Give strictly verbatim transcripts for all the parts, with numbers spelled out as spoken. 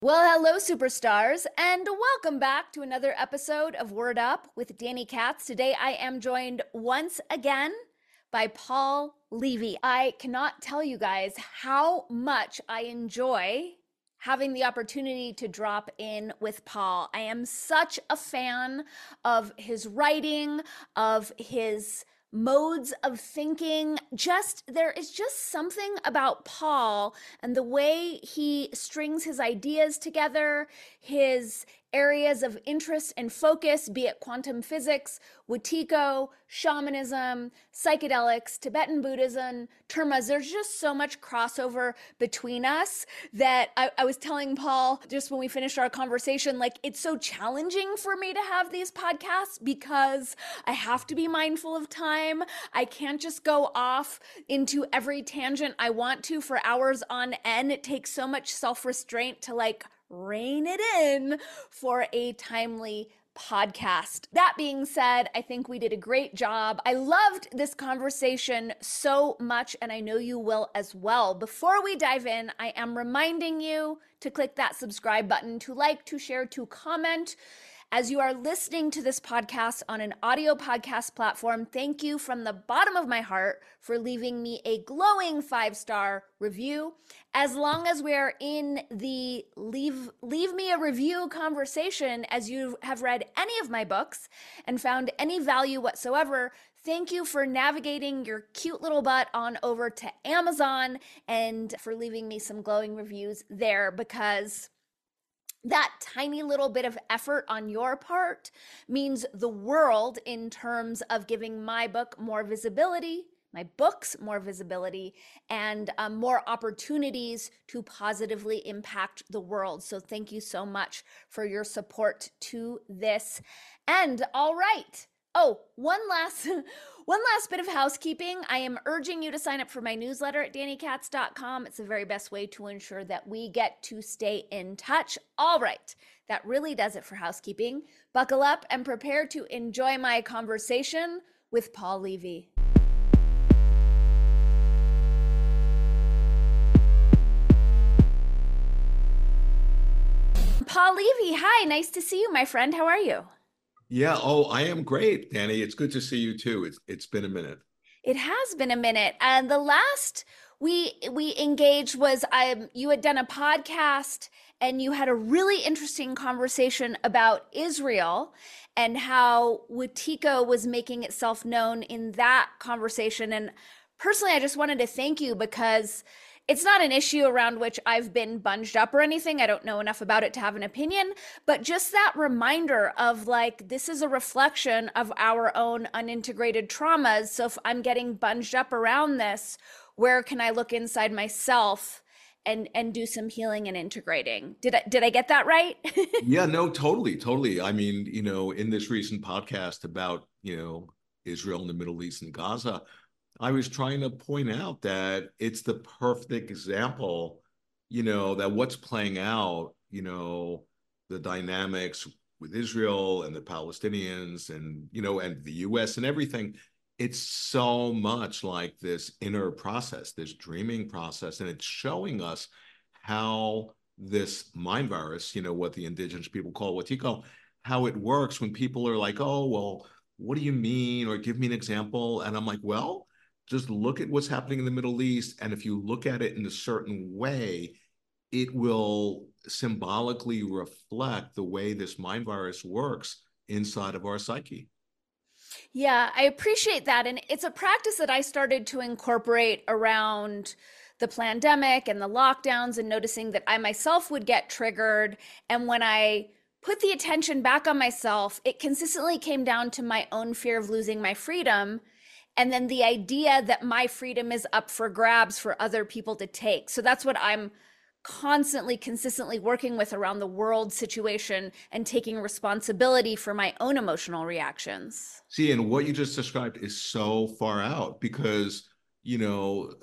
Well, hello, superstars, and welcome back to another episode of Word Up with Danny Katz. Today, I am joined once again by Paul Levy. I cannot tell you guys how much I enjoy having the opportunity to drop in with Paul. I am such a fan of his writing, of his modes of thinking. Just there is just something about Paul and the way he strings his ideas together, his areas of interest and focus, be it quantum physics, Wetiko, shamanism, psychedelics, Tibetan Buddhism, termas. There's just so much crossover between us that I, I was telling Paul just when we finished our conversation, like it's so challenging for me to have these podcasts because I have to be mindful of time. I can't just go off into every tangent I want to for hours on end. It takes so much self-restraint to like rein it in for a timely podcast. That being said, I think we did a great job. I loved this conversation so much, and I know you will as well. Before we dive in, I am reminding you to click that subscribe button, to like, to share, to comment. As you are listening to this podcast on an audio podcast platform, thank you from the bottom of my heart for leaving me a glowing five-star review. As long as we are in the leave leave me a review conversation, as you have read any of my books and found any value whatsoever, thank you for navigating your cute little butt on over to Amazon and for leaving me some glowing reviews there, because that tiny little bit of effort on your part means the world in terms of giving my book more visibility, my books more visibility, and um, more opportunities to positively impact the world. So thank you so much for your support to this. And all right. Oh, one last one last bit of housekeeping. I am urging you to sign up for my newsletter at danny katz dot com. It's the very best way to ensure that we get to stay in touch. All right, that really does it for housekeeping. Buckle up and prepare to enjoy my conversation with Paul Levy. Paul Levy, hi, nice to see you, my friend. How are you? Yeah. Oh, I am great, Danny. It's good to see you too. It's it's been a minute. It has been a minute. And the last we we engaged was um you had done a podcast and you had a really interesting conversation about Israel and how Wetiko was making itself known in that conversation. And personally, I just wanted to thank you because it's not an issue around which I've been bunged up or anything. I don't know enough about it to have an opinion, but just that reminder of like, this is a reflection of our own unintegrated traumas. So if I'm getting bunged up around this, where can I look inside myself and and do some healing and integrating? Did I did I get that right? Yeah, no, totally, totally. I mean, you know, in this recent podcast about, you know, Israel and the Middle East and Gaza, I was trying to point out that it's the perfect example, you know, that what's playing out, you know, the dynamics with Israel and the Palestinians and, you know, and the U S and everything. It's so much like this inner process, this dreaming process, and it's showing us how this mind virus, you know, what the indigenous people call Watiko, how it works when people are like, oh, well, what do you mean? Or give me an example. And I'm like, well, just look at what's happening in the Middle East. And if you look at it in a certain way, it will symbolically reflect the way this mind virus works inside of our psyche. Yeah, I appreciate that. And it's a practice that I started to incorporate around the pandemic and the lockdowns and noticing that I myself would get triggered. And when I put the attention back on myself, it consistently came down to my own fear of losing my freedom. And then the idea that my freedom is up for grabs for other people to take. So that's what I'm constantly, consistently working with around the world situation and taking responsibility for my own emotional reactions. See, and what you just described is so far out because, you know,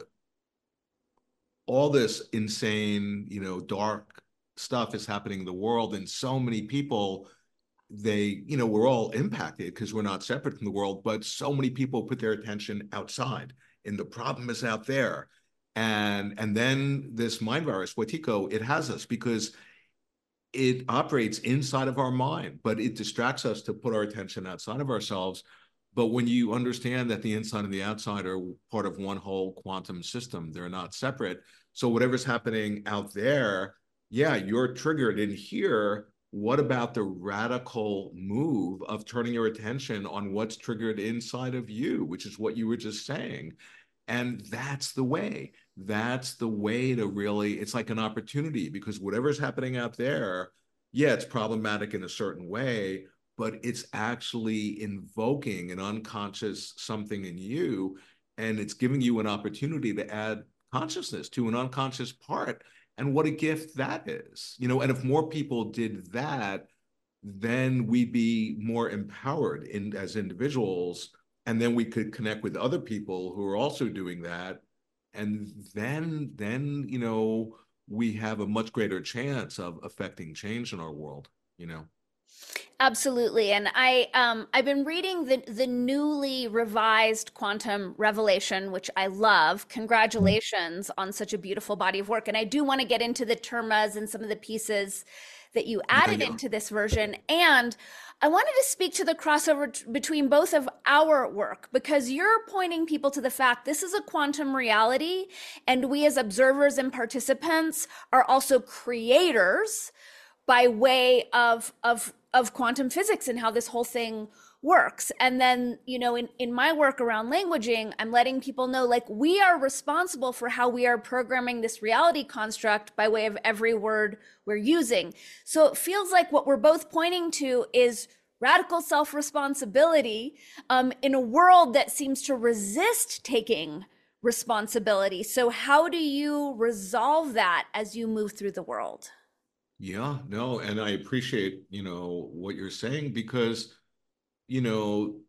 all this insane, you know, dark stuff is happening in the world, and so many people, they, you know, we're all impacted because we're not separate from the world, but so many people put their attention outside, and the problem is out there. And and then this mind virus, Watiko, it has us because it operates inside of our mind, but it distracts us to put our attention outside of ourselves. But when you understand that the inside and the outside are part of one whole quantum system, they're not separate. So whatever's happening out there, yeah, you're triggered in here. What about the radical move of turning your attention on what's triggered inside of you, which is what you were just saying? And that's the way. That's the way to really, it's like an opportunity, because whatever's happening out there, yeah, it's problematic in a certain way, but it's actually invoking an unconscious something in you, and it's giving you an opportunity to add consciousness to an unconscious part. And what a gift that is, you know. And if more people did that, then we'd be more empowered in as individuals, and then we could connect with other people who are also doing that, and then then you know, we have a much greater chance of affecting change in our world, you know. Absolutely. And I um I've been reading the the newly revised Quantum Revelation, which I love. Congratulations on such a beautiful body of work. And I do want to get into the termas and some of the pieces that you Yeah, added yeah. into this version. And I wanted to speak to the crossover t- between both of our work, because you're pointing people to the fact this is a quantum reality, and we as observers and participants are also creators by way of of of quantum physics and how this whole thing works. And then, you know, in in my work around languaging, I'm letting people know, like, we are responsible for how we are programming this reality construct by way of every word we're using. So it feels like what we're both pointing to is radical self-responsibility, um, in a world that seems to resist taking responsibility. So how do you resolve that as you move through the world? Yeah, no, and I appreciate, you know, what you're saying, because, you know,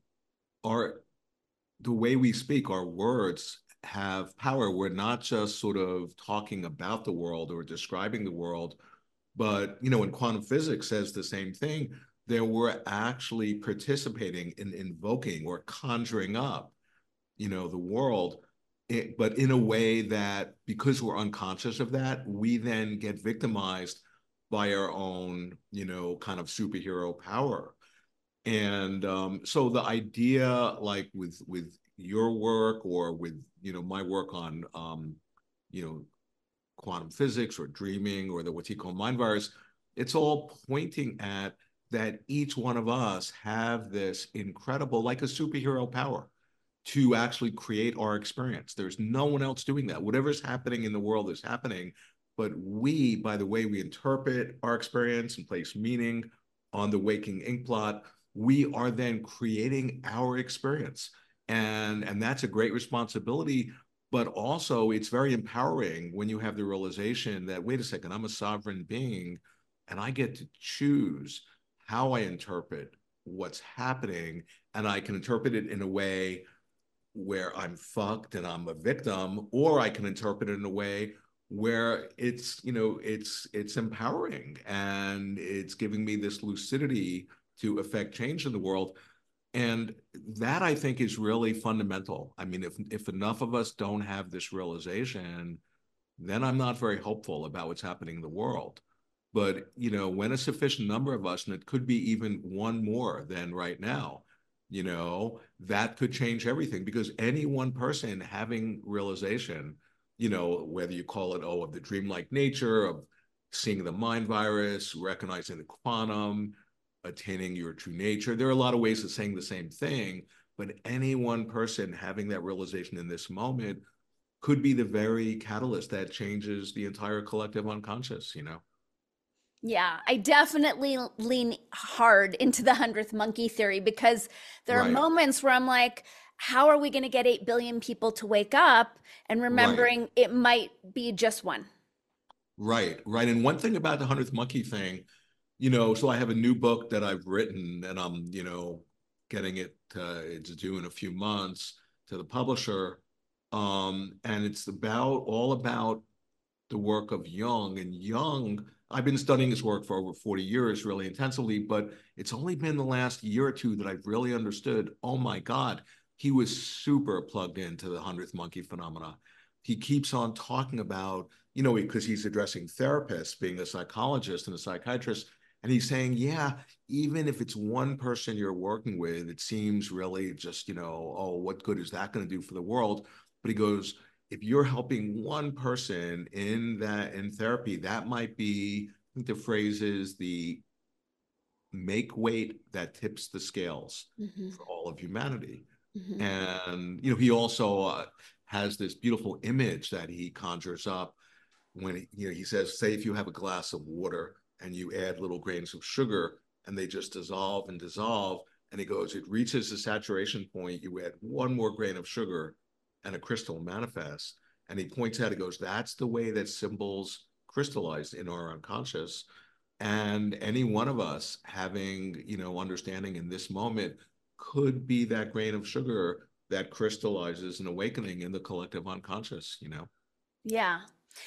our the way we speak, our words have power. We're not just sort of talking about the world or describing the world, but, you know, and quantum physics says the same thing, that we're actually participating in invoking or conjuring up, you know, the world. It, but in a way that, because we're unconscious of that, we then get victimized by our own, you know, kind of superhero power. And um, so the idea, like with with your work, or with, you know, my work on, um, you know, quantum physics or dreaming, or the what you call mind virus, it's all pointing at that each one of us have this incredible, like a superhero power, to actually create our experience. There's no one else doing that. Whatever's happening in the world is happening, but we, by the way we interpret our experience and place meaning on the waking ink blot, we are then creating our experience. And, and that's a great responsibility, but also it's very empowering when you have the realization that, wait a second, I'm a sovereign being, and I get to choose how I interpret what's happening, and I can interpret it in a way where I'm fucked and I'm a victim, or I can interpret it in a way where it's, you know, it's it's empowering, and it's giving me this lucidity to affect change in the world. And that, I think, is really fundamental. I mean, if if enough of us don't have this realization, then I'm not very hopeful about what's happening in the world. But, you know, when a sufficient number of us, and it could be even one more than right now, you know, that could change everything, because any one person having realization, you know, whether you call it, oh, of the dreamlike nature of seeing the mind virus, recognizing the quantum, attaining your true nature. There are a lot of ways of saying the same thing, but any one person having that realization in this moment could be the very catalyst that changes the entire collective unconscious, you know? Yeah, I definitely lean hard into the hundredth monkey theory, because there are Right, moments where I'm like, how are we going to get eight billion people to wake up? And right, remembering it might be just one. right, right. And one thing about the hundredth monkey thing, you know, so I have a new book that I've written, and I'm, you know, getting it, uh, it's due in a few months to the publisher. Um, and it's about all about the work of Jung. And Jung, I've been studying his work for over forty years, really intensively, but it's only been the last year or two that I've really understood, oh my God, he was super plugged into the hundredth monkey phenomena. he keeps on talking about, you know, because he's addressing therapists, being a psychologist and a psychiatrist, and he's saying, yeah, even if it's one person you're working with, it seems really just, you know, oh, what good is that going to do for the world? But he goes, if you're helping one person in that in therapy, that might be, I think the phrase is the make weight that tips the scales Mm-hmm. for all of humanity. Mm-hmm. And, you know, he also uh, has this beautiful image that he conjures up when, he, you know, he says, say if you have a glass of water and you add little grains of sugar and they just dissolve and dissolve. And he goes, it reaches the saturation point. You add one more grain of sugar and a crystal manifests. And he points out, he goes, that's the way that symbols crystallize in our unconscious. And any one of us having, you know, understanding in this moment could be that grain of sugar that crystallizes an awakening in the collective unconscious, you know? Yeah.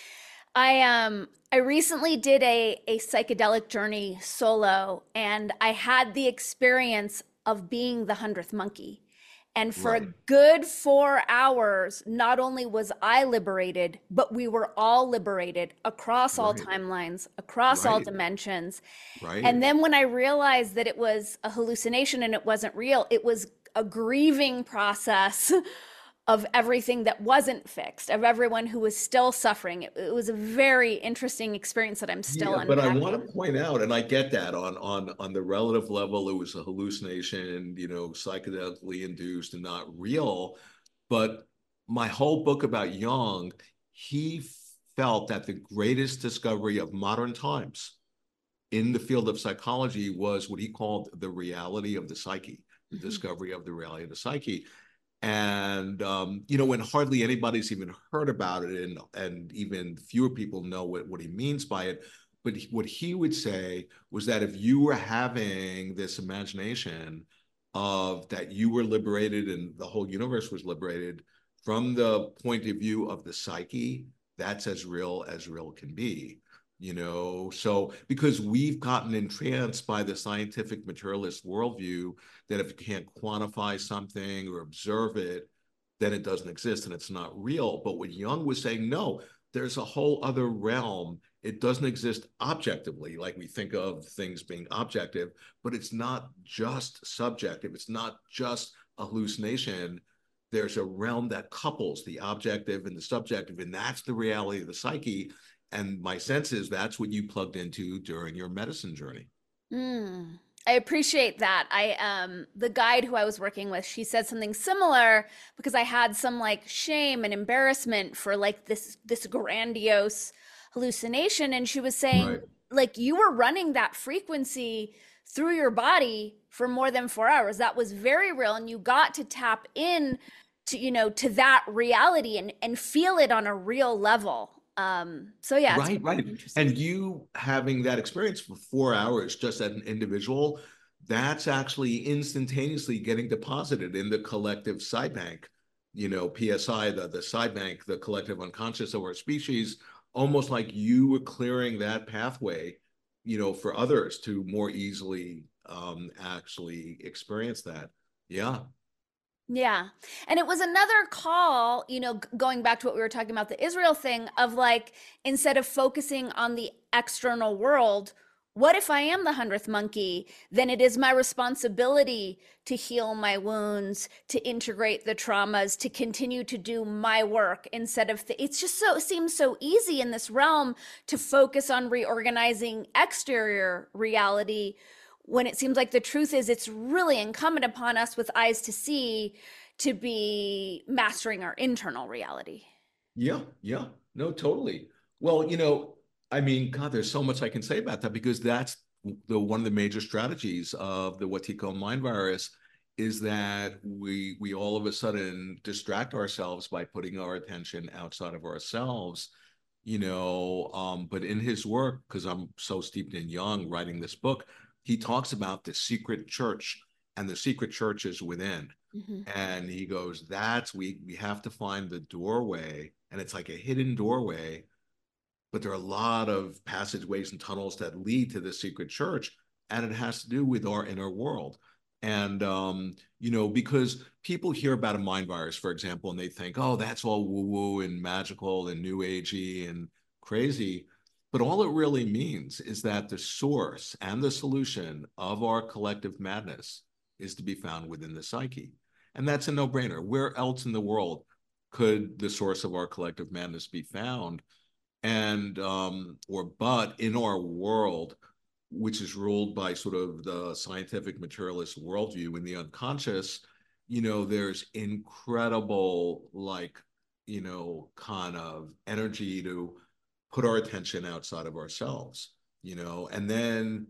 I um I recently did a a psychedelic journey solo, and I had the experience of being the hundredth monkey. And for a Right, good four hours, not only was I liberated, but we were all liberated across all right, timelines, across all right, dimensions. right, And then when I realized that it was a hallucination and it wasn't real, it was a grieving process of everything that wasn't fixed, of everyone who was still suffering. It, it was a very interesting experience that I'm still Yeah, but I want unpacking. to point out, and I get that on on on the relative level, it was a hallucination, you know, psychedelically induced and not real. But my whole book about Jung, he felt that the greatest discovery of modern times in the field of psychology was what he called the reality of the psyche, the Mhm. discovery of the reality of the psyche. And um, you know, when hardly anybody's even heard about it, and and even fewer people know what, what he means by it. But he, what he would say was that if you were having this imagination of that you were liberated and the whole universe was liberated from the point of view of the psyche, that's as real as real can be. You know, so because we've gotten entranced by the scientific materialist worldview that if you can't quantify something or observe it, then it doesn't exist and it's not real. But what Jung was saying, no, there's a whole other realm. It doesn't exist objectively, like we think of things being objective, but it's not just subjective. It's not just a hallucination. There's a realm that couples the objective and the subjective, and that's the reality of the psyche. And my sense is that's what you plugged into during your medicine journey. Mm. I appreciate that. I um the guide who I was working with, she said something similar because I had some like shame and embarrassment for like this this grandiose hallucination, and she was saying Right. like you were running that frequency through your body for more than four hours. That was very real, and you got to tap in to, you know, to that reality and and feel it on a real level. Um so yeah, it's Right, right. really interesting. And you having that experience for four hours just as an individual, that's actually instantaneously getting deposited in the collective side bank, you know, P S I, the, the side bank, the collective unconscious of our species, almost like you were clearing that pathway, you know, for others to more easily um, actually experience that. Yeah, Yeah. And it was another call, you know, g- going back to what we were talking about, the Israel thing of like, instead of focusing on the external world, what if I am the hundredth monkey? Then it is my responsibility to heal my wounds, to integrate the traumas, to continue to do my work instead of, th- it's just so, it seems so easy in this realm to focus on reorganizing exterior reality when it seems like the truth is it's really incumbent upon us with eyes to see to be mastering our internal reality. yeah, yeah. No, totally. Well, you know, I mean, God, there's so much I can say about that because that's the one of the major strategies of the Wetiko mind virus is that we we all of a sudden distract ourselves by putting our attention outside of ourselves, you know. Um, but in his work, because I'm so steeped in Jung writing this book, he talks about the secret church, and the secret church is within. Mm-hmm. And he goes, that's we we have to find the doorway, and it's like a hidden doorway, but there are a lot of passageways and tunnels that lead to the secret church, and it has to do with our inner world. And, um, you know, because people hear about a mind virus, for example, and they think, oh, that's all woo-woo and magical and new agey and crazy. But all it really means is that the source and the solution of our collective madness is to be found within the psyche. And that's a no-brainer. Where else in the world could the source of our collective madness be found? And, um, or, but in our world, which is ruled by sort of the scientific materialist worldview in the unconscious, you know, there's incredible, like, you know, kind of energy to put our attention outside of ourselves, you know, and then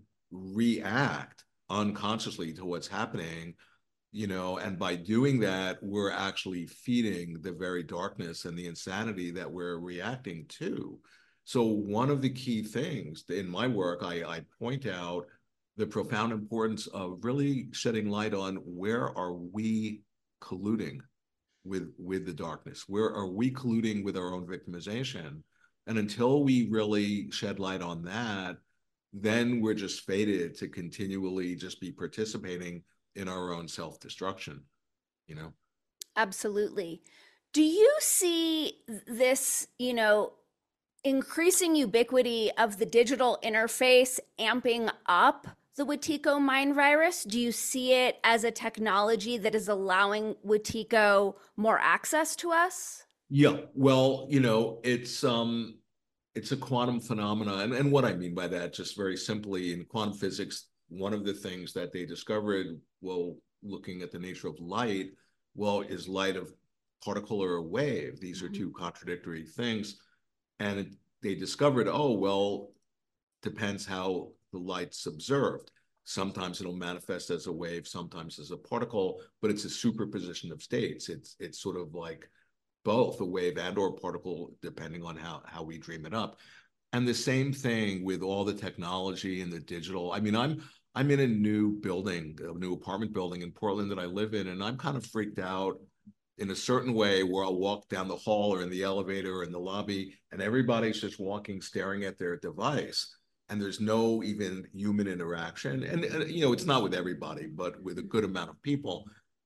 react unconsciously to what's happening, you know, and by doing that, we're actually feeding the very darkness and the insanity that we're reacting to. So one of the key things in my work, I, I point out the profound importance of really shedding light on where are we colluding with, with the darkness? Where are we colluding with our own victimization? And until we really shed light on that, then we're just fated to continually just be participating in our own self-destruction, you know? Absolutely. Do you see this, you know, increasing ubiquity of the digital interface amping up the Wetiko mind virus? Do you see it as a technology that is allowing Wetiko more access to us? Yeah, well, you know, it's um it's a quantum phenomena. And, and what I mean by that, just very simply, in quantum physics, one of the things that they discovered, well, looking at the nature of light, well, is light a particle or a wave? These are two contradictory things. And it, they discovered, oh, well, depends how the light's observed. Sometimes it'll manifest as a wave, sometimes as a particle, but it's a superposition of states. It's it's sort of like both a wave and or particle, depending on how, how we dream it up. And the same thing with all the technology and the digital. I mean, I'm I'm in a new building, a new apartment building in Portland that I live in, and I'm kind of freaked out in a certain way where I'll walk down the hall or in the elevator or in the lobby, and everybody's just walking, staring at their device. And there's no even human interaction. And, and you know, it's not with everybody, but with a good amount of people.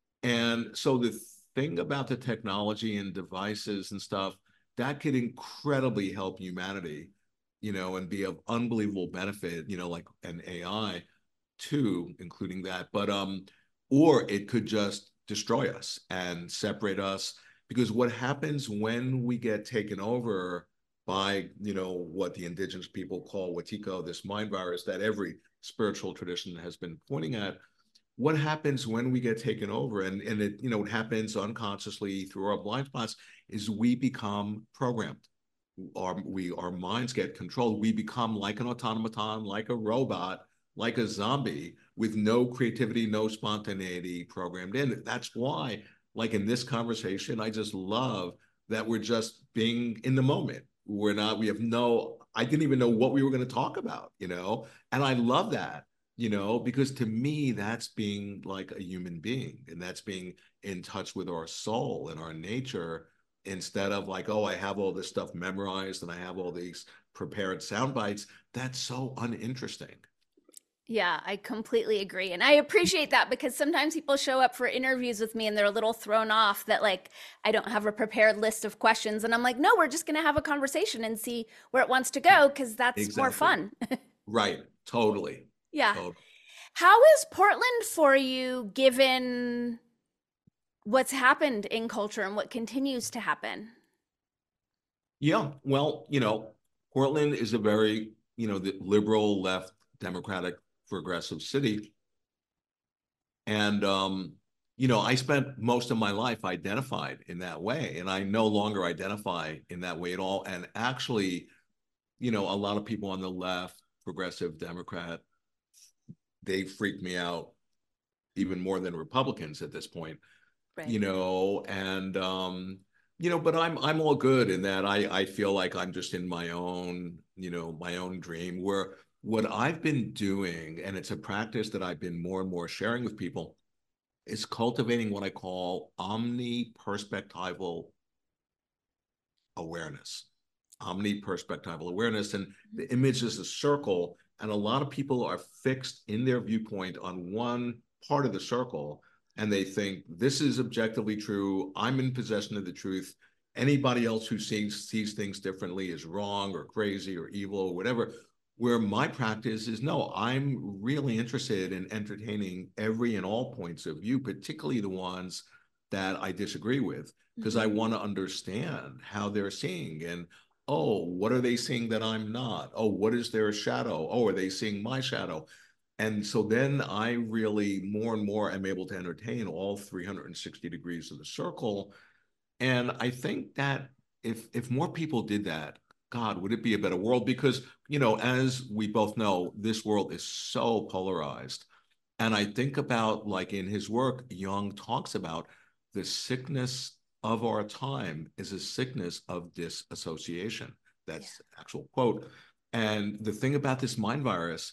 And so the thing about the technology and devices and stuff, that could incredibly help humanity, you know, and be of unbelievable benefit, you know, like an A I too, including that. But, um, or it could just destroy us and separate us, because what happens when we get taken over by, you know, what the indigenous people call Wetiko, this mind virus that every spiritual tradition has been pointing at, what happens when we get taken over, and, and it, you know, it happens unconsciously through our blind spots, is we become programmed. Our, we, our minds get controlled. We become like an automaton, like a robot, like a zombie, with no creativity, no spontaneity programmed in. That's why, like in this conversation, I just love that we're just being in the moment. We're not, we have no, I didn't even know what we were going to talk about, you know? And I love that, you know, because to me, that's being like a human being, and that's being in touch with our soul and our nature, instead of like, oh, I have all this stuff memorized and I have all these prepared sound bites. That's so uninteresting. Yeah, I completely agree. And I appreciate that, because sometimes people show up for interviews with me and they're a little thrown off that, like, I don't have a prepared list of questions. And I'm like, no, we're just going to have a conversation and see where it wants to go, because that's more Exactly. fun. Right. Totally. Yeah. Totally. How is Portland for you, given what's happened in culture and what continues to happen? Yeah. Well, you know, Portland is a very, you know, the liberal left democratic progressive city. And, um, you know, I spent most of my life identified in that way, and I no longer identify in that way at all. And actually, you know, a lot of people on the left, progressive Democrat, they freak me out even more than Republicans at this point, Right. you know, and, um, you know, but I'm I'm all good in that I I feel like I'm just in my own, you know, my own dream, where what I've been doing, and it's a practice that I've been more and more sharing with people, is cultivating what I call omniperspectival awareness. Omniperspectival awareness. And the image is a circle, and a lot of people are fixed in their viewpoint on one part of the circle and they think this is objectively true, I'm in possession of the truth, anybody else who sees sees things differently is wrong or crazy or evil or whatever. Where my practice is, no, I'm really interested in entertaining every and all points of view, particularly the ones that I disagree with, because mm-hmm. I want to understand how they're seeing. And, oh, what are they seeing that I'm not? Oh, what is their shadow? Oh, are they seeing my shadow? And so then I really more and more am able to entertain all three hundred sixty degrees of the circle. And I think that if if more people did that, God, would it be a better world? Because, you know, as we both know, this world is so polarized. And I think about, like in his work, Jung talks about the sickness of our time is a sickness of disassociation. That's the actual quote. And the thing about this mind virus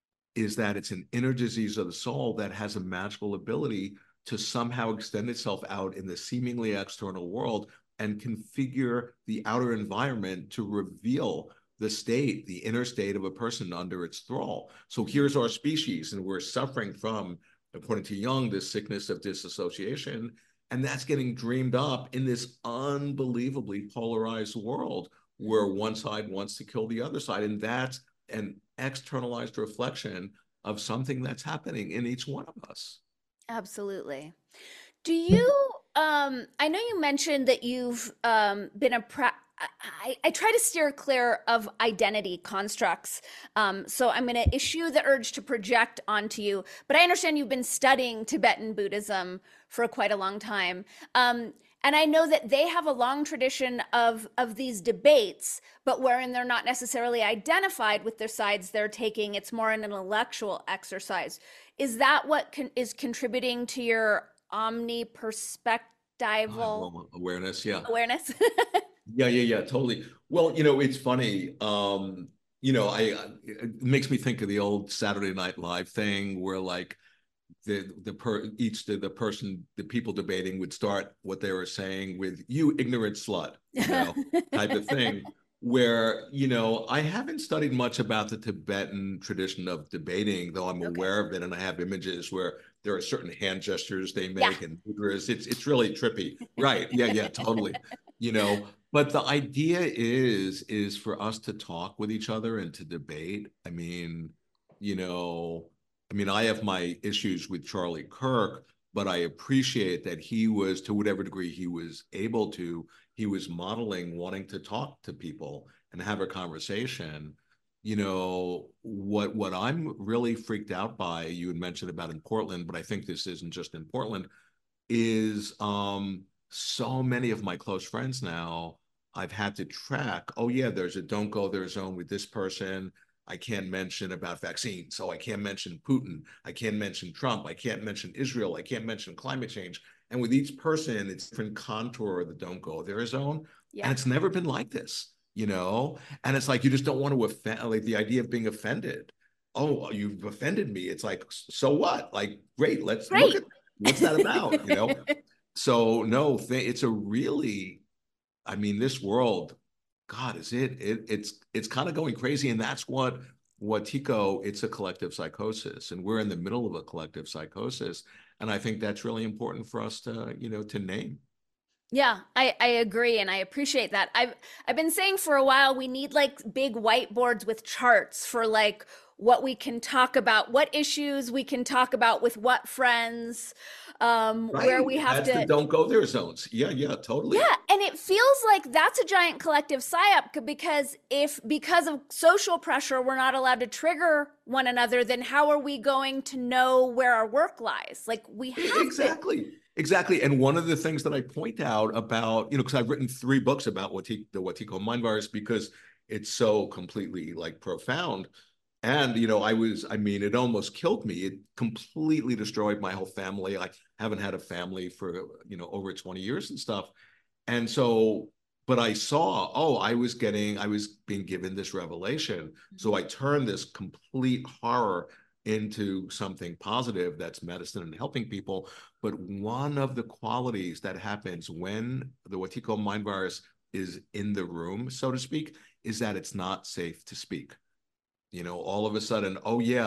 is that it's an inner disease of the soul that has a magical ability to somehow extend itself out in the seemingly external world and configure the outer environment to reveal the state, the inner state of a person under its thrall. So here's our species, and we're suffering from, according to Jung, this sickness of disassociation, and that's getting dreamed up in this unbelievably polarized world where one side wants to kill the other side, and that's an externalized reflection of something that's happening in each one of us. Absolutely. Do you, um, I know you mentioned that you've um, been a, pra- I, I try to steer clear of identity constructs. Um, so I'm going to issue the urge to project onto you, but I understand you've been studying Tibetan Buddhism for quite a long time. Um, and I know that they have a long tradition of, of these debates, but wherein they're not necessarily identified with their sides they're taking. It's more an intellectual exercise. Is that what con- is contributing to your omni-perspectival well, awareness? Yeah. Awareness. yeah, yeah, yeah, totally. Well, you know, it's funny. Um, you know, I it makes me think of the old Saturday Night Live thing where like the the per each the, the person the people debating would start what they were saying with "you ignorant slut," you know, type of thing. Where, you know, I haven't studied much about the Tibetan tradition of debating, though I'm Okay. aware of it, and I have images where there are certain hand gestures they make Yeah. and mudras. It's it's really trippy, right? Yeah, yeah, totally. You know, but the idea is is for us to talk with each other and to debate. I mean, you know. I mean, I have my issues with Charlie Kirk, but I appreciate that he was, to whatever degree he was able to, he was modeling wanting to talk to people and have a conversation. You know, what what I'm really freaked out by, you had mentioned about in Portland, but I think this isn't just in Portland, is um, so many of my close friends now, I've had to track, oh yeah, there's a don't go there zone with this person. I can't mention about vaccines. So I can't mention Putin. I can't mention Trump. I can't mention Israel. I can't mention climate change. And with each person, it's different contour of the don't go there zone. Yeah. And it's never been like this, you know? And it's like, you just don't want to offend, like the idea of being offended. Oh, you've offended me. It's like, so what? Like, great, let's great. look at what's that about, you know? So no, it's a really, I mean, this world, God, is it? It it's it's kind of going crazy, and that's what Wetiko. It's a collective psychosis, and we're in the middle of a collective psychosis, and I think that's really important for us to, you know, to name. Yeah, I, I agree, and I appreciate that. I've I've been saying for a while we need like big whiteboards with charts for like what we can talk about, what issues we can talk about with what friends, um, right. where we have that's to the don't go there zones. Yeah, yeah, totally. Yeah, and it feels like that's a giant collective psyop because if because of social pressure we're not allowed to trigger one another, then how are we going to know where our work lies? Like we have exactly. To. Exactly. And one of the things that I point out about, you know, because I've written three books about what the Wetiko mind virus because it's so completely like profound. And, you know, I was, I mean, it almost killed me. It completely destroyed my whole family. I haven't had a family for, you know, over twenty years and stuff. And so, but I saw, oh, I was getting, I was being given this revelation. So I turned this complete horror into something positive that's medicine and helping people. But one of the qualities that happens when the Wetiko mind virus is in the room, so to speak, is that it's not safe to speak. You know, all of a sudden, oh yeah,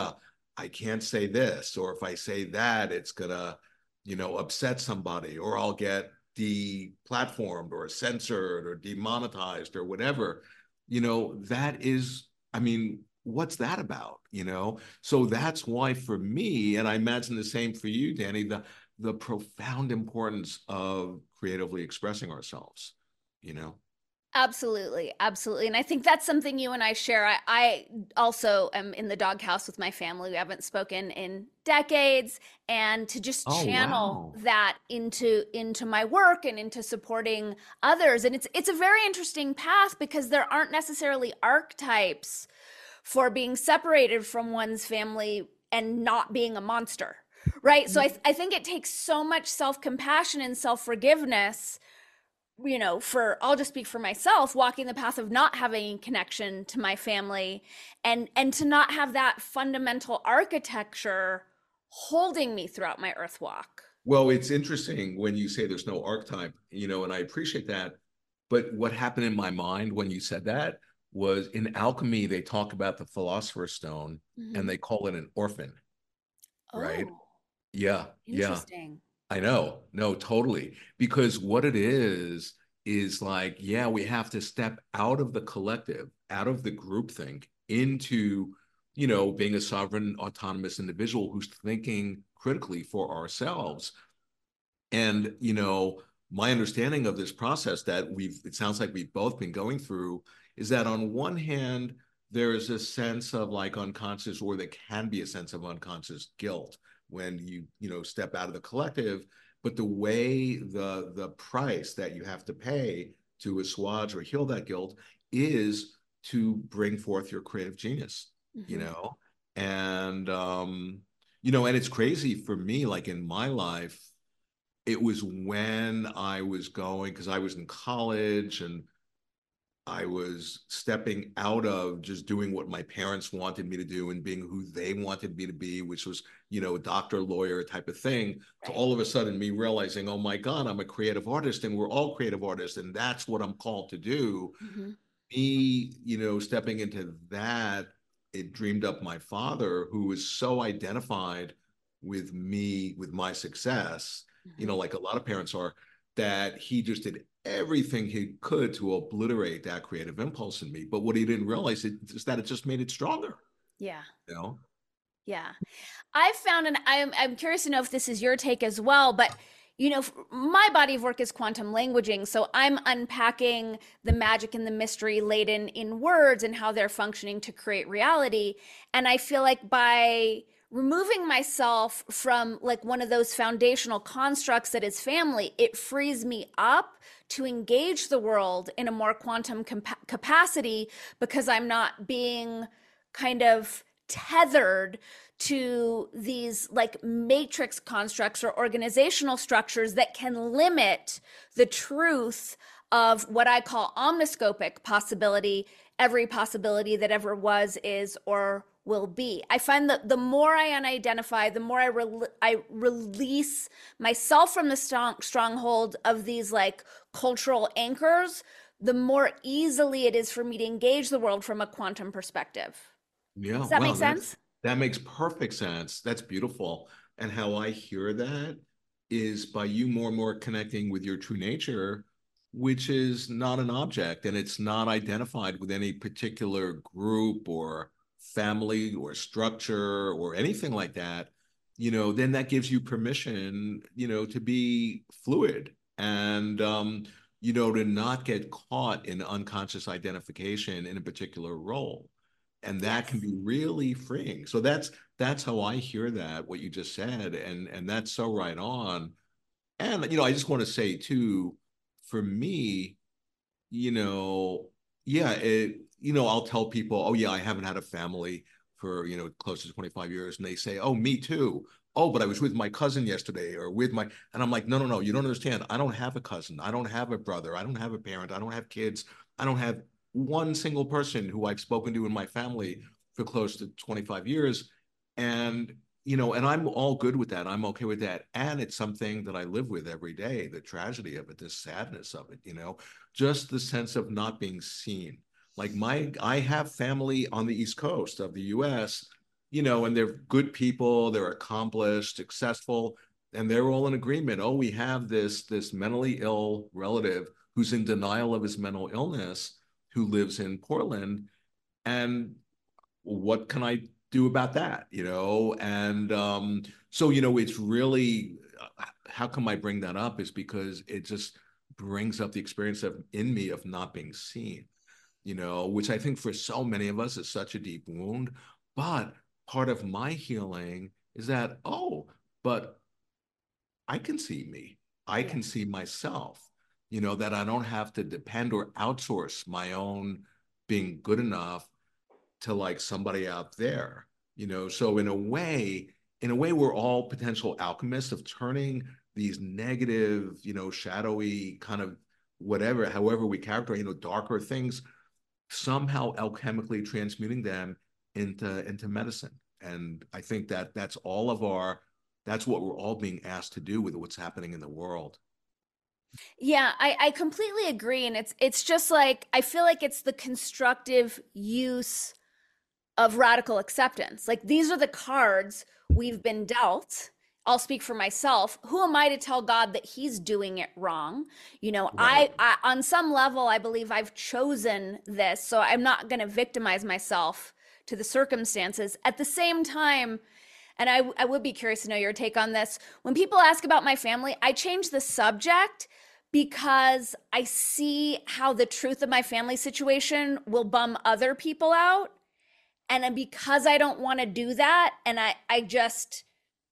I can't say this, or if I say that, it's gonna, you know, upset somebody, or I'll get de-platformed or censored or demonetized or whatever. You know, that is, I mean, what's that about? You know, so that's why for me, and I imagine the same for you, Danny, the the profound importance of creatively expressing ourselves. You know. Absolutely, absolutely. And I think that's something you and I share. I, I also am in the doghouse with my family. We haven't spoken in decades. And to just Oh, channel wow. that into into my work and into supporting others. And it's it's a very interesting path because there aren't necessarily archetypes for being separated from one's family and not being a monster. Right. So I, th- I think it takes so much self compassion and self forgiveness, you know, for I'll just speak for myself, walking the path of not having connection to my family and and to not have that fundamental architecture holding me throughout my earth walk. Well, it's interesting when you say there's no archetype, you know, and I appreciate that. But what happened in my mind when you said that was in alchemy, they talk about the philosopher's stone and Mm-hmm. they call it an orphan, right? Oh, Yeah, yeah. interesting. I know. No, totally. Because what it is, is like, yeah, we have to step out of the collective, out of the groupthink into, you know, being a sovereign, autonomous individual who's thinking critically for ourselves. And, you know, my understanding of this process that we've, it sounds like we've both been going through is that on one hand, there is a sense of like unconscious, or there can be a sense of unconscious guilt when you, you know, step out of the collective. But the way the the price that you have to pay to assuage or heal that guilt is to bring forth your creative genius, you Mm-hmm. know? And um, you know, and it's crazy for me, like in my life, it was when I was going, because I was in college and I was stepping out of just doing what my parents wanted me to do and being who they wanted me to be, which was, you know, a doctor, lawyer type of thing, to Right. all of a sudden me realizing, oh my God, I'm a creative artist and we're all creative artists and that's what I'm called to do. Mm-hmm. Me, you know, stepping into that, it dreamed up my father, who was so identified with me, with my success, you Mm-hmm. know, like a lot of parents are, that he just did everything he could to obliterate that creative impulse in me. But what he didn't realize is that it just made it stronger, Yeah. you know? Yeah. I've found, and I'm, I'm curious to know if this is your take as well, but you know, my body of work is quantum languaging. So I'm unpacking the magic and the mystery laden in words and how they're functioning to create reality. And I feel like by removing myself from like one of those foundational constructs that is family, it frees me up to engage the world in a more quantum compa- capacity because I'm not being kind of tethered to these like matrix constructs or organizational structures that can limit the truth of what I call omniscopic possibility, every possibility that ever was, is, or will be. I find that the more I unidentify, the more I, re- I release myself from the strong- stronghold of these like cultural anchors, the more easily it is for me to engage the world from a quantum perspective. Yeah, Does that wow, make that's sense? that makes perfect sense. That's beautiful. And how I hear that is by you more and more connecting with your true nature, which is not an object and it's not identified with any particular group or family or structure or anything like that. You know, then that gives you permission, you know, to be fluid and um, you know, to not get caught in unconscious identification in a particular role, and that can Yes. be really freeing. So that's that's how I hear that, what you just said, and and that's so right on. And you know, I just want to say too, for me, you know, yeah, it, you know, I'll tell people, oh yeah, I haven't had a family for, you know, close to twenty-five years, and they say, oh, me too. Oh, but I was with my cousin yesterday or with my, and I'm like, no, no, no, you don't understand. I don't have a cousin. I don't have a brother. I don't have a parent. I don't have kids. I don't have one single person who I've spoken to in my family for close to twenty-five years. And, you know, and I'm all good with that. I'm okay with that. And it's something that I live with every day, the tragedy of it, the sadness of it, you know, just the sense of not being seen. Like my, I have family on the East Coast of the U S, you know, and they're good people, they're accomplished, successful, and they're all in agreement. Oh, we have this this mentally ill relative who's in denial of his mental illness, who lives in Portland, and what can I do about that? You know, and um, so you know, it's really how come I bring that up is because it just brings up the experience of in me of not being seen, you know, which I think for so many of us is such a deep wound. But part of my healing is that, oh, but I can see me. I Yeah. can see myself, you know, that I don't have to depend or outsource my own being good enough to like somebody out there, you know. So in a way, in a way, we're all potential alchemists of turning these negative, you know, shadowy kind of whatever, however we characterize, you know, darker things, somehow alchemically transmuting them into into medicine. And I think that that's all of our, that's what we're all being asked to do with what's happening in the world. Yeah, I, I completely agree. And it's it's just like I feel like it's the constructive use of radical acceptance. Like these are the cards we've been dealt. I'll speak for myself. Who am I to tell God that he's doing it wrong? You know, Right. I, I on some level I believe I've chosen this, so I'm not going to victimize myself to the circumstances. At the same time, and I, I would be curious to know your take on this. When people ask about my family, I change the subject because I see how the truth of my family situation will bum other people out. And because I don't want to do that, and I, I just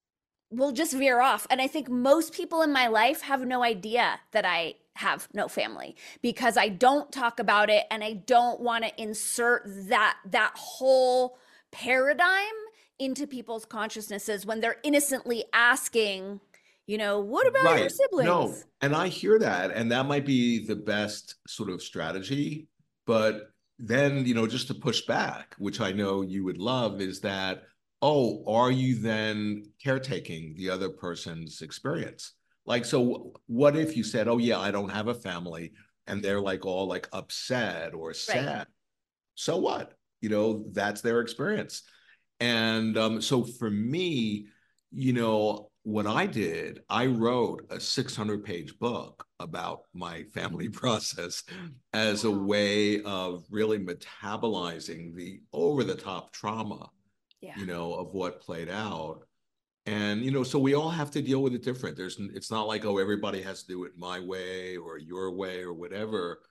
will just veer off. And I think most people in my life have no idea that I have no family because I don't talk about it and I don't want to insert that that whole paradigm into people's consciousnesses when they're innocently asking, you know, what about your Right. No, siblings? and I hear that, and that might be the best sort of strategy. But then, you know, just to push back, which I know you would love, is that, oh, are you then caretaking the other person's experience? Like, so what if you said, oh, yeah, I don't have a family, and they're like all like upset or Right. sad? So what? You know, that's their experience. And um, so for me, you know, what I did, I wrote a six hundred page book about my family process as a Wow. way of really metabolizing the over the top trauma, Yeah. you know, of what played out. And, you know, so we all have to deal with it different. There's, it's not like, oh, everybody has to do it my way or your way or whatever.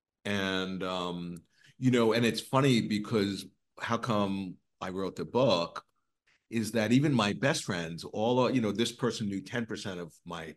And, um, you know, and it's funny because how come I wrote the book is that even my best friends, all, you know, this person knew ten percent of my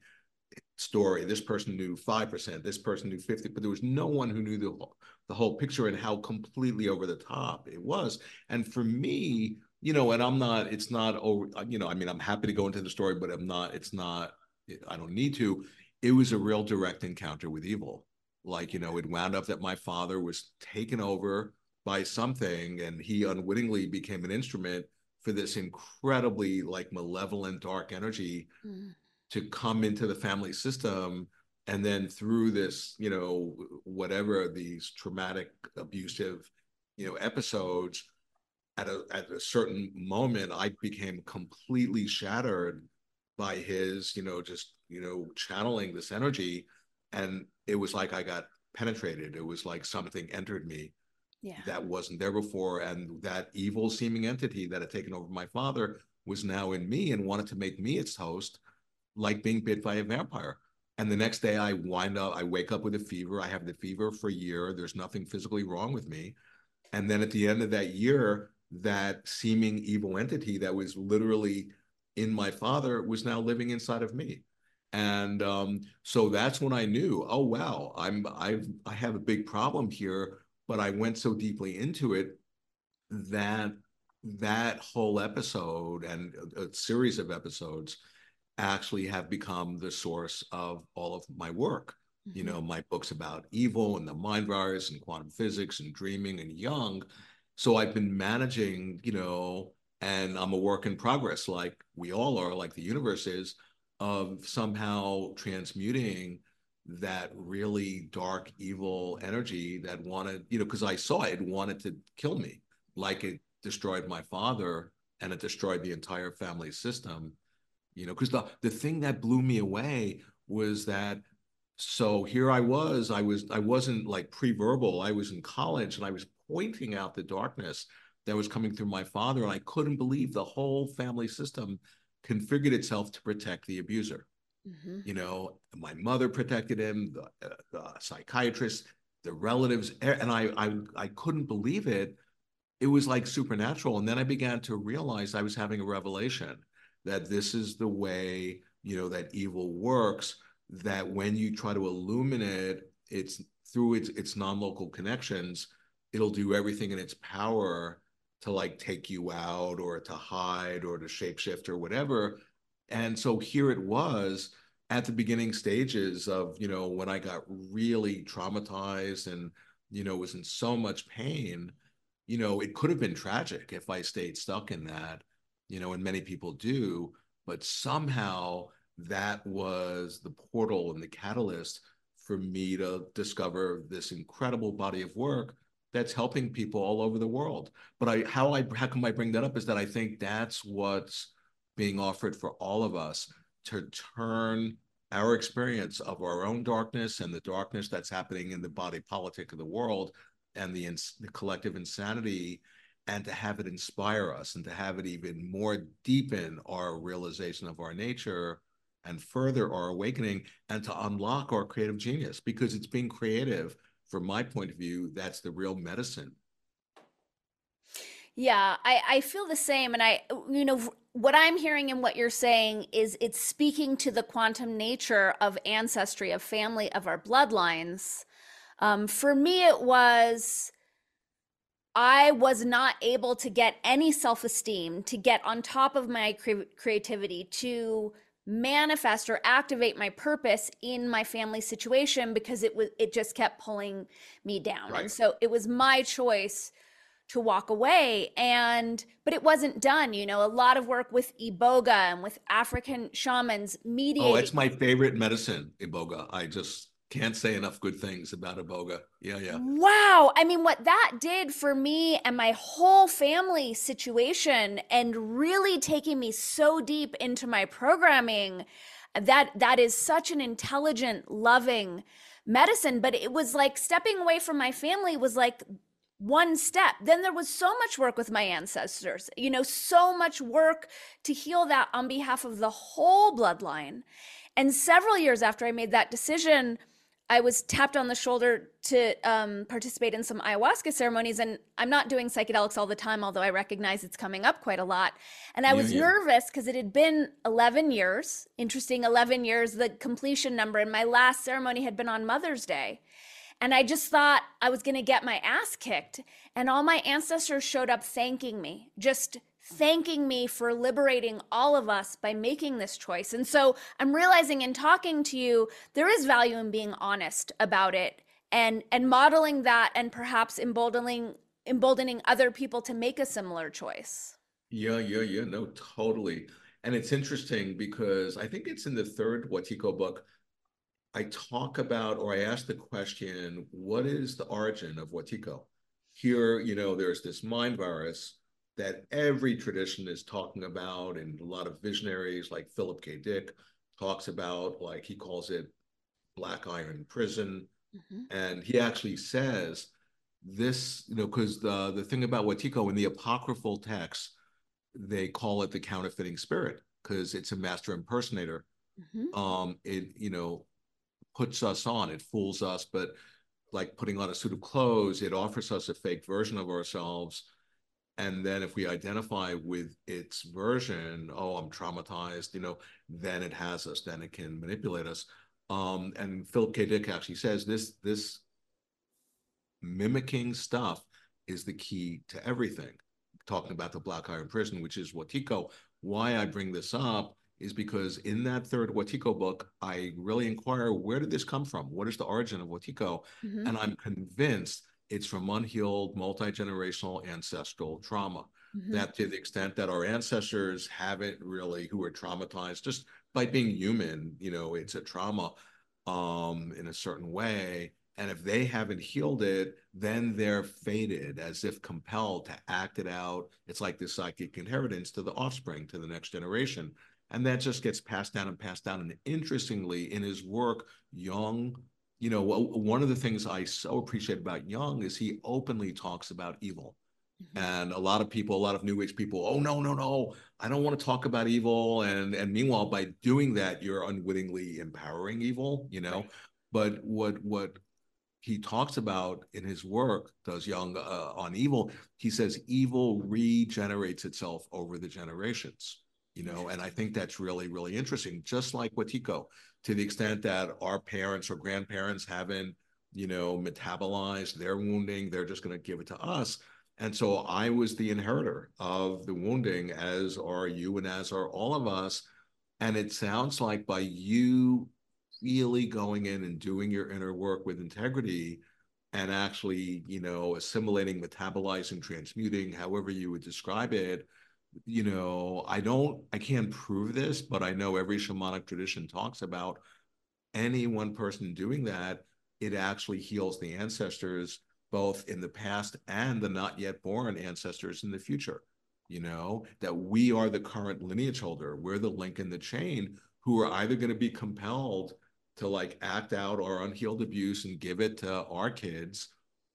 story, this person knew five percent, this person knew fifty, but there was no one who knew the whole, the whole picture and how completely over the top it was. And for me, you know, and I'm not, it's not over, you know, I mean, I'm happy to go into the story, but I'm not, it's not, I don't need to. It was a real direct encounter with evil. Like, you know, it wound up that my father was taken over by something and he unwittingly became an instrument for this incredibly like malevolent dark energy Mm. to come into the family system. And then through this, you know, whatever these traumatic abusive, you know, episodes, at a at a certain moment I became completely shattered by his, you know, just, you know, channeling this energy. And it was like I got penetrated. It was like something entered me Yeah. that wasn't there before. And that evil seeming entity that had taken over my father was now in me and wanted to make me its host, like being bit by a vampire. And the next day I wind up, I wake up with a fever. I have the fever for a year. There's nothing physically wrong with me. And then at the end of that year, that seeming evil entity that was literally in my father was now living inside of me. And um, so that's when I knew, oh wow, I'm I've I have a big problem here. But I went so deeply into it that that whole episode and a, a series of episodes actually have become the source of all of my work. You Mm-hmm. know, my books about evil and the mind virus and quantum physics and dreaming and Jung. So I've been managing, you know, and I'm a work in progress, like we all are, like the universe is, of somehow transmuting that really dark, evil energy that wanted, you know, because I saw it, wanted to kill me, like it destroyed my father and it destroyed the entire family system. You know, because the the thing that blew me away was that, so here I was, I was I wasn't like pre-verbal. I was in college and I was pointing out the darkness that was coming through my father, and I couldn't believe the whole family system configured itself to protect the abuser. Mm-hmm. You know, my mother protected him, the, uh, the psychiatrist, the relatives, and I, I I couldn't believe it. It was like supernatural. And then I began to realize I was having a revelation that this is the way, you know, that evil works, that when you try to illuminate it's through its its non-local connections, it'll do everything in its power to like take you out or to hide or to shapeshift or whatever. And so here it was at the beginning stages of, you know, when I got really traumatized and, you know, was in so much pain. You know, it could have been tragic if I stayed stuck in that, you know, and many people do, but somehow that was the portal and the catalyst for me to discover this incredible body of work that's helping people all over the world. But I, how I, how come I bring that up is that I think that's what's being offered for all of us, to turn our experience of our own darkness and the darkness that's happening in the body politic of the world and the, ins- the collective insanity, and to have it inspire us and to have it even more deepen our realization of our nature and further our awakening and to unlock our creative genius, because it's being creative. From my point of view, that's the real medicine. Yeah, I, I feel the same. And I, you know, what I'm hearing and what you're saying is it's speaking to the quantum nature of ancestry, of family, of our bloodlines. Um, for me, it was I was not able to get any self esteem, to get on top of my cre- creativity, to manifest or activate my purpose in my family situation, because it was it just kept pulling me down. And Right. so it was my choice to walk away. And but it wasn't done. You know, a lot of work with iboga and with African shamans Oh, mediating. it's my favorite medicine, Iboga. I just can't say enough good things about Iboga. Yeah, yeah. Wow. I mean, what that did for me and my whole family situation, and really taking me so deep into my programming, that that is such an intelligent, loving medicine. But it was like stepping away from my family was like one step. Then there was so much work with my ancestors, you know, so much work to heal that on behalf of the whole bloodline. And several years after I made that decision, I was tapped on the shoulder to um, participate in some ayahuasca ceremonies. And I'm not doing psychedelics all the time, although I recognize it's coming up quite a lot. And I Yeah, was yeah. nervous because it had been eleven years, interesting eleven years, the completion number. And my last ceremony had been on Mother's Day. And I just thought I was going to get my ass kicked. And all my ancestors showed up thanking me, just thanking me for liberating all of us by making this choice. And so I'm realizing in talking to you, there is value in being honest about it, and and modeling that, and perhaps emboldening emboldening other people to make a similar choice. Yeah, yeah, yeah. No, totally. And it's interesting because I think it's in the third Watiko book. I talk about, or I ask the question, what is the origin of Watiko? Here, you know, there's this mind virus that every tradition is talking about, and a lot of visionaries like Philip K. Dick talks about, like he calls it Black Iron Prison. Mm-hmm. And he actually says this, you know, because the, the thing about Watiko in the apocryphal texts, they call it the counterfeiting spirit because it's a master impersonator. Mm-hmm. Um, it, you know, puts us on, it fools us, but like putting on a suit of clothes, it offers us a fake version of ourselves. And then if we identify with its version, oh, I'm traumatized, you know, then it has us, then it can manipulate us. Um, and Philip K. Dick actually says this this mimicking stuff is the key to everything. Talking about the Black Iron Prison, which is Watiko. Why I bring this up is because in that third Watiko book, I really inquire, where did this come from? What is the origin of Watiko? Mm-hmm. And I'm convinced it's from unhealed multi-generational ancestral trauma. Mm-hmm. That to the extent that our ancestors haven't really, who were traumatized just by being human, you know, it's a trauma um, in a certain way. And if they haven't healed it, then they're fated, as if compelled to act it out. It's like the psychic inheritance to the offspring, to the next generation. And that just gets passed down and passed down. And interestingly, in his work, Jung, you know, one of the things I so appreciate about Jung is he openly talks about evil. Mm-hmm. And a lot of people, a lot of New Age people, oh, no, no, no, I don't want to talk about evil. And, and meanwhile, by doing that, you're unwittingly empowering evil, you know. Right. But what, what he talks about in his work, does Jung, uh, on evil, he says evil regenerates itself over the generations, you know, and I think that's really, really interesting. Just like Wetiko, to the extent that our parents or grandparents haven't, you know, metabolized their wounding, they're just going to give it to us. And so I was the inheritor of the wounding, as are you and as are all of us. And it sounds like by you really going in and doing your inner work with integrity and actually, you know, assimilating, metabolizing, transmuting, however you would describe it, you know, I don't, I can't prove this, but I know every shamanic tradition talks about any one person doing that, it actually heals the ancestors, both in the past and the not yet born ancestors in the future. You know, that we are the current lineage holder. We're the link in the chain who are either going to be compelled to like act out our unhealed abuse and give it to our kids,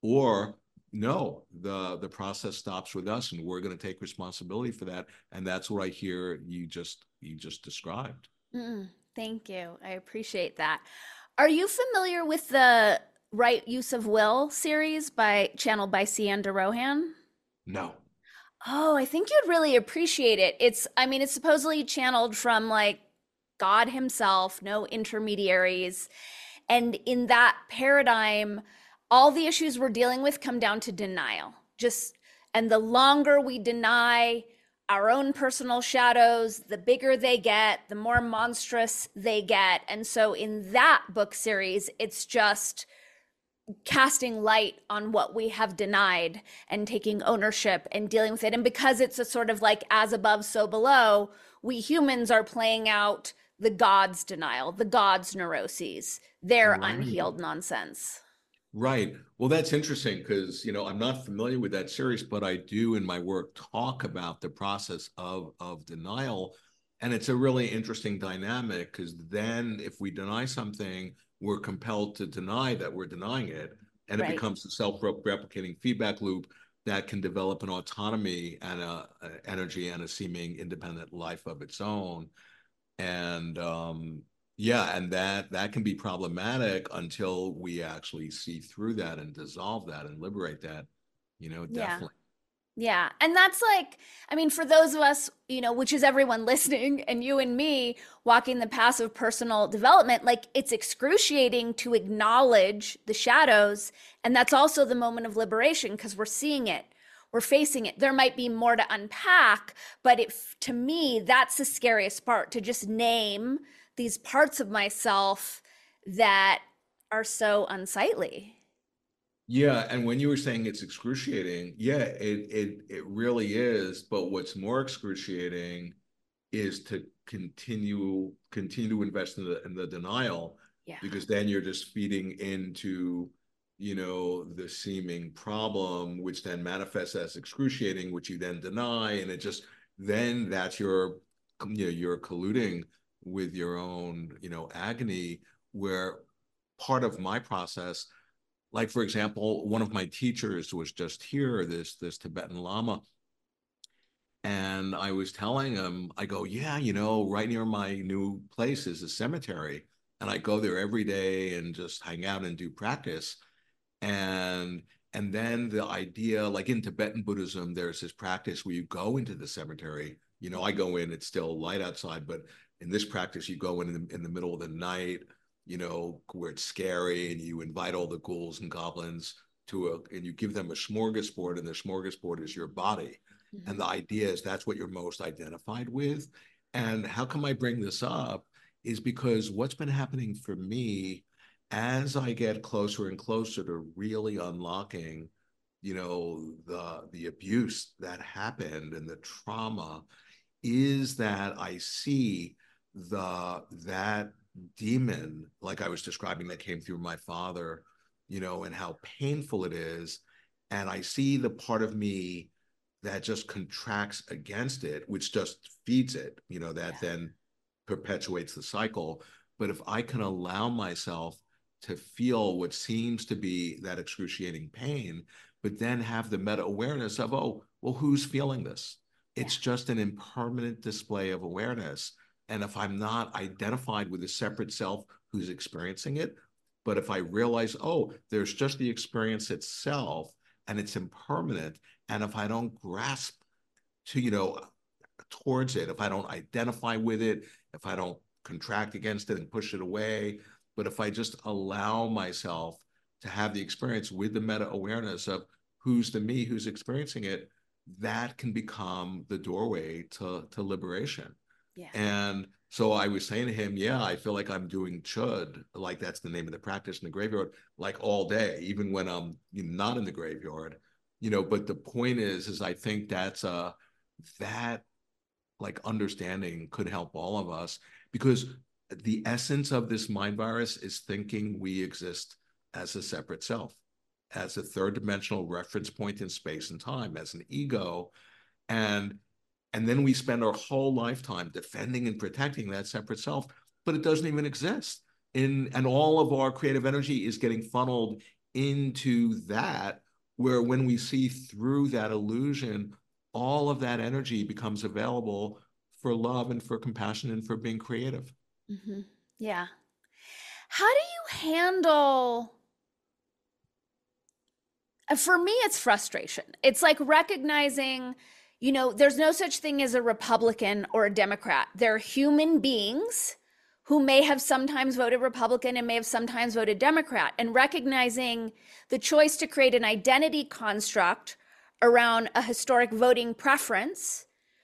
or no, the the process stops with us and we're going to take responsibility for that. And that's what I hear you just you just described. Mm, thank you. I appreciate that. Are you familiar with the Right Use of Will series by channeled by Cian de Rohan? No. Oh, I think you'd really appreciate it. It's, I mean, it's supposedly channeled from like God himself, no intermediaries. And in that paradigm, all the issues we're dealing with come down to denial. Just, and the longer we deny our own personal shadows, the bigger they get, the more monstrous they get. And so in that book series, it's just casting light on what we have denied and taking ownership and dealing with it. And because it's a sort of like as above, so below, we humans are playing out the gods' denial, the gods' neuroses, their right. unhealed nonsense. Right. Well, that's interesting because, you know, I'm not familiar with that series, but I do in my work talk about the process of, of denial. And it's a really interesting dynamic because then if we deny something, we're compelled to deny that we're denying it. And right. it becomes a self-replicating feedback loop that can develop an autonomy and a, a energy and a seeming independent life of its own. And um, yeah, and that that can be problematic until we actually see through that and dissolve that and liberate that, you know, definitely. Yeah. Yeah. And that's like, I mean, for those of us, you know, which is everyone listening and you and me walking the path of personal development, like it's excruciating to acknowledge the shadows. And that's also the moment of liberation because we're seeing it. We're facing it. There might be more to unpack, but it, to me, that's the scariest part, to just name these parts of myself that are so unsightly. Yeah, and when you were saying it's excruciating, yeah, it it it really is. But what's more excruciating is to continue continue to invest in the in the denial, yeah. because then you're just feeding into, you know, the seeming problem, which then manifests as excruciating, which you then deny, and it just then that's your, you know, you're colluding with your own, you know, agony. Where part of my process, like, for example, one of my teachers was just here, this this Tibetan Lama, and I was telling him, I go, yeah, you know, right near my new place is a cemetery, and I go there every day and just hang out and do practice. And and then the idea, like in Tibetan Buddhism, there's this practice where you go into the cemetery. You know, I go in, it's still light outside, but in this practice, you go in in the, in the middle of the night, you know, where it's scary, and you invite all the ghouls and goblins to a, and you give them a smorgasbord, and the smorgasbord is your body. Mm-hmm. And the idea is that's what you're most identified with. And how come I bring this up is because what's been happening for me as I get closer and closer to really unlocking, you know, the, the abuse that happened and the trauma, is that I see the, that demon, like I was describing, that came through my father, you know, and how painful it is. And I see the part of me that just contracts against it, which just feeds it, you know, that Yeah. then perpetuates the cycle. But if I can allow myself to feel what seems to be that excruciating pain, but then have the meta awareness of, oh, well, who's feeling this? Yeah. It's just an impermanent display of awareness. And if I'm not identified with a separate self who's experiencing it, but if I realize, oh, there's just the experience itself and it's impermanent, and if I don't grasp to, you know, towards it, if I don't identify with it, if I don't contract against it and push it away, but if I just allow myself to have the experience with the meta awareness of who's the me who's experiencing it, that can become the doorway to, to liberation. Yeah. And so I was saying to him, yeah, I feel like I'm doing chud, like that's the name of the practice in the graveyard, like all day, even when I'm not in the graveyard, you know, but the point is, is I think that's a, that like understanding could help all of us, because the essence of this mind virus is thinking we exist as a separate self, as a third dimensional reference point in space and time, as an ego. And and then we spend our whole lifetime defending and protecting that separate self, but it doesn't even exist. In and all of our creative energy is getting funneled into that, where when we see through that illusion, all of that energy becomes available for love and for compassion and for being creative. Mm-hmm. Yeah. How do you handle? uh, For me, it's frustration. It's like recognizing, you know, there's no such thing as a Republican or a Democrat. They're human beings who may have sometimes voted Republican and may have sometimes voted Democrat, and recognizing the choice to create an identity construct around a historic voting preference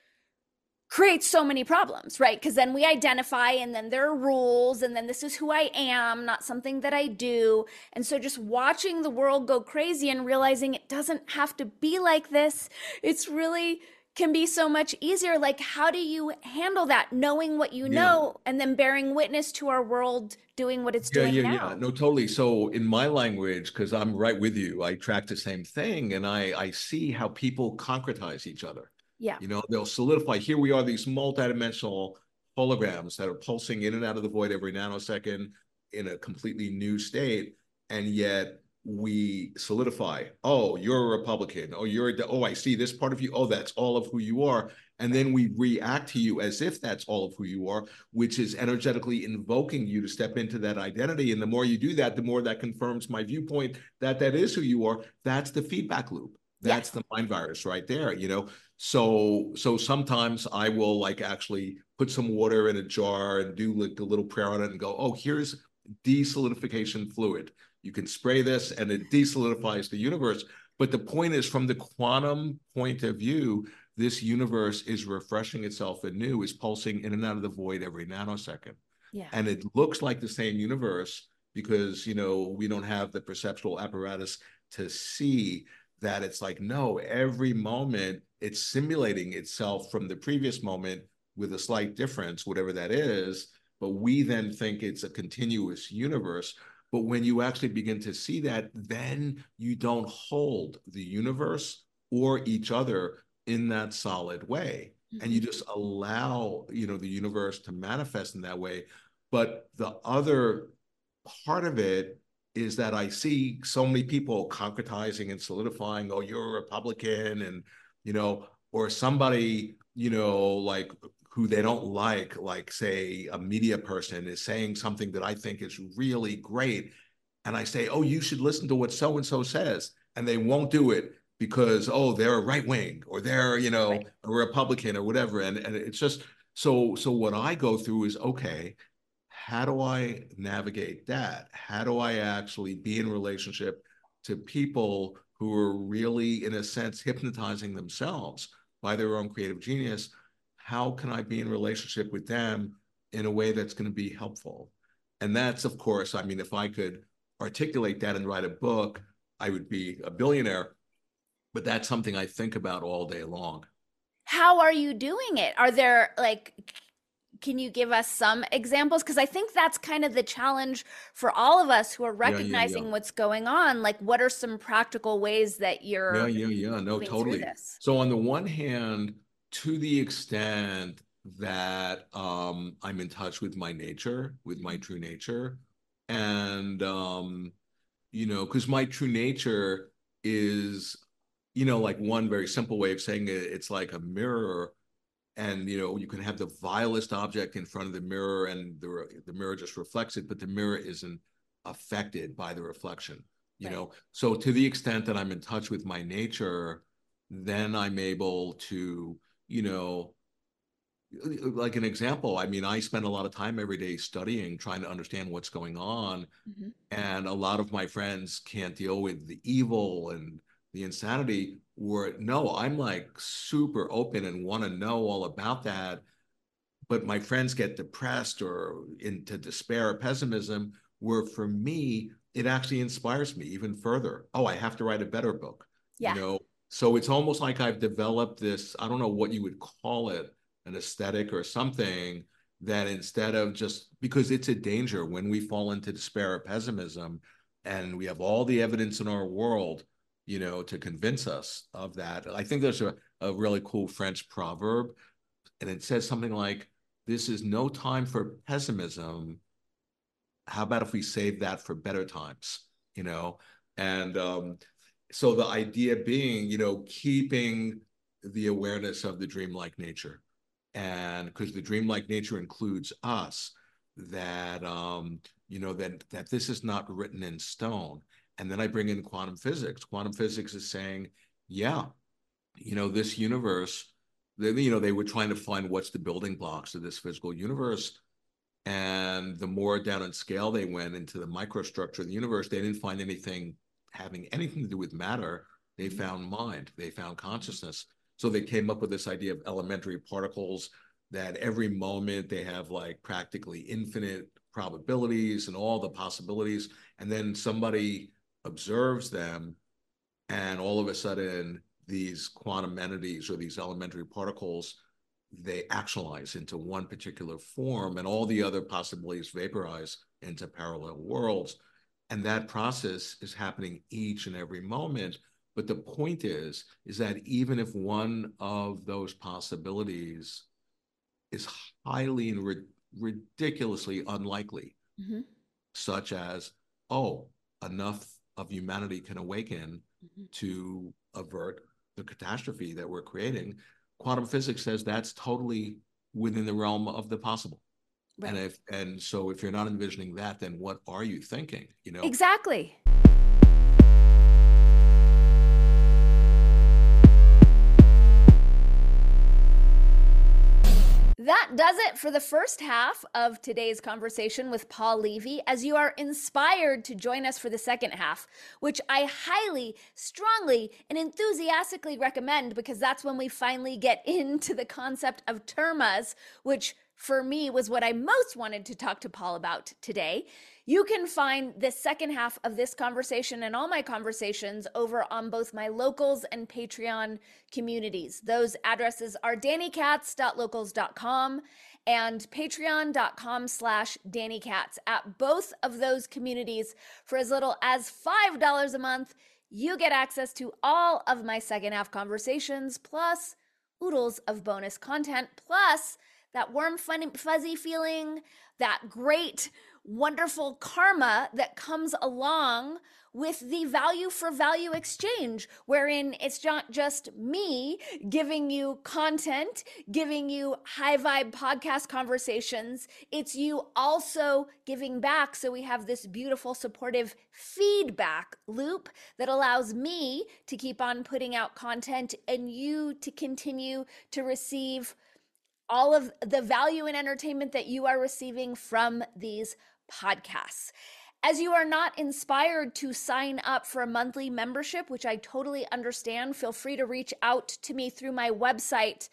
creates so many problems, right? Because then we identify, and then there are rules, and then this is who I am, not something that I do. And so just watching the world go crazy and realizing it doesn't have to be like this, it's really can be so much easier. Like, how do you handle that, knowing what you Yeah. know and then bearing witness to our world doing what it's Yeah, doing yeah, yeah. now? No, totally. So in my language, because I'm right with you, I track the same thing, and I I see how people concretize each other. Yeah. You know, they'll solidify. Here we are, these multidimensional holograms that are pulsing in and out of the void every nanosecond in a completely new state, and yet we solidify. Oh, you're a Republican. Oh, you're a, oh, I see this part of you. Oh, that's all of who you are. And Right. then we react to you as if that's all of who you are, which is energetically invoking you to step into that identity. And the more you do that, the more that confirms my viewpoint that that is who you are. That's the feedback loop. That's Yes. the mind virus right there, you know? So, so sometimes I will like actually put some water in a jar and do like a little prayer on it and go, oh, here's desolidification fluid. You can spray this and it desolidifies the universe. But the point is, from the quantum point of view, this universe is refreshing itself anew, is pulsing in and out of the void every nanosecond. Yeah. And it looks like the same universe because, you know, we don't have the perceptual apparatus to see that it's like, no, every moment it's simulating itself from the previous moment with a slight difference, whatever that is. But we then think it's a continuous universe. But when you actually begin to see that, then you don't hold the universe or each other in that solid way. And Mm-hmm. you just allow, you know, the universe to manifest in that way. But the other part of it is that I see so many people concretizing and solidifying, oh, you're a Republican, and, you know, or somebody, you know, like who they don't like, like say a media person is saying something that I think is really great. And I say, oh, you should listen to what so-and-so says. And they won't do it because, oh, they're a right wing or they're, you know, Right. a Republican or whatever. And, and it's just, so, so what I go through is, okay, how do I navigate that? How do I actually be in relationship to people who are really, in a sense, hypnotizing themselves by their own creative genius? How can I be in relationship with them in a way that's going to be helpful? And that's, of course, I mean, if I could articulate that and write a book, I would be a billionaire. But that's something I think about all day long. How are you doing it? Are there like can you give us some examples? Because I think that's kind of the challenge for all of us who are Yeah, yeah, yeah. recognizing what's going on. Like, what are some practical ways that Yeah, you're yeah, yeah. No, moving through totally. this? So on the one hand, to the extent that um I'm in touch with my nature, with my true nature, and um, you know, because my true nature is, you know, like one very simple way of saying it, it's like a mirror. And you know, you can have the vilest object in front of the mirror and the the mirror just reflects it, but the mirror isn't affected by the reflection, you Right. know. So to the extent that I'm in touch with my nature, then I'm able to, you know, like an example, I mean, I spend a lot of time every day studying, trying to understand what's going on. Mhm. And a lot of my friends can't deal with the evil and the insanity. Where no, I'm like super open and want to know all about that. But my friends get depressed or into despair or pessimism, where for me, it actually inspires me even further. Oh, I have to write a better book, you Yeah. know? So it's almost like I've developed this, I don't know what you would call it, an aesthetic or something that instead of just because it's a danger when we fall into despair or pessimism and we have all the evidence in our world, you know, to convince us of that. I think there's a, a really cool French proverb, and it says something like, this is no time for pessimism. How about if we save that for better times? You know, and um, so the idea being, you know, keeping the awareness of the dreamlike nature, and because the dreamlike nature includes us, that um, you know, that that this is not written in stone. And then I bring in quantum physics. Quantum physics is saying, yeah, you know, this universe, they, you know, they were trying to find what's the building blocks of this physical universe. And the more down in scale they went into the microstructure of the universe, they didn't find anything having anything to do with matter. They Mhm. found mind, they found consciousness. So they came up with this idea of elementary particles that every moment they have like practically infinite probabilities and all the possibilities. And then somebody observes them, and all of a sudden, these quantum entities or these elementary particles, they actualize into one particular form, and all the other possibilities vaporize into parallel worlds. And that process is happening each and every moment. But the point is, is that even if one of those possibilities is highly and ri- ridiculously unlikely, Mhm. such as, oh, enough of humanity can awaken Mhm. to avert the catastrophe that we're creating. Quantum physics says that's totally within the realm of the possible. And Right. if and so if you're not envisioning that, then what are you thinking? You know, Exactly. That does it for the first half of today's conversation with Paul Levy. As you are inspired to join us for the second half, which I highly, strongly, and enthusiastically recommend, because that's when we finally get into the concept of termas, which for me was what I most wanted to talk to Paul about today. You can find the second half of this conversation and all my conversations over on both my Locals and Patreon communities. Those addresses are danny katz dot locals dot com and patreon.com slash dannycats. At both of those communities, for as little as five dollars a month, you get access to all of my second half conversations, plus oodles of bonus content, plus that warm, fuzzy feeling, that great, wonderful karma that comes along with the value for value exchange, wherein it's not just me giving you content, giving you high vibe podcast conversations, it's you also giving back. So we have this beautiful supportive feedback loop that allows me to keep on putting out content and you to continue to receive all of the value and entertainment that you are receiving from these podcasts. As you are not inspired to sign up for a monthly membership, which I totally understand, feel free to reach out to me through my website.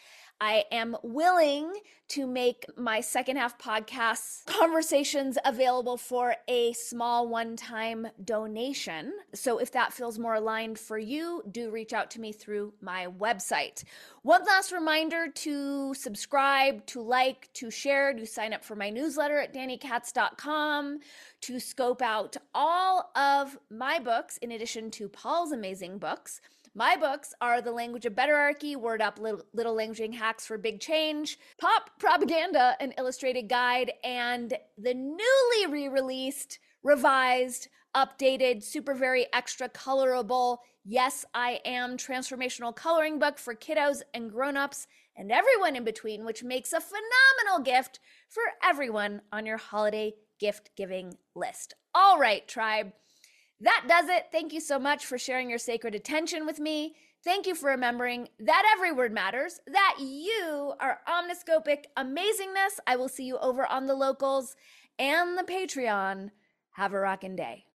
I am willing to make my second half podcasts conversations available for a small one-time donation. So if that feels more aligned for you, do reach out to me through my website. One last reminder to subscribe, to like, to share, to sign up for my newsletter at danny katz dot com, to scope out all of my books in addition to Paul's amazing books. My books are The Language of Betterarchy, Word Up, Little, Little Languaging Hacks for Big Change, Pop Propaganda, an illustrated guide, and the newly re-released, revised, updated, super very extra colorable, Yes, I Am transformational coloring book for kiddos and grown-ups and everyone in between, which makes a phenomenal gift for everyone on your holiday gift-giving list. All right, tribe. That does it. Thank you so much for sharing your sacred attention with me. Thank you for remembering that every word matters, that you are omniscopic amazingness. I will see you over on the Locals and the Patreon. Have a rockin' day.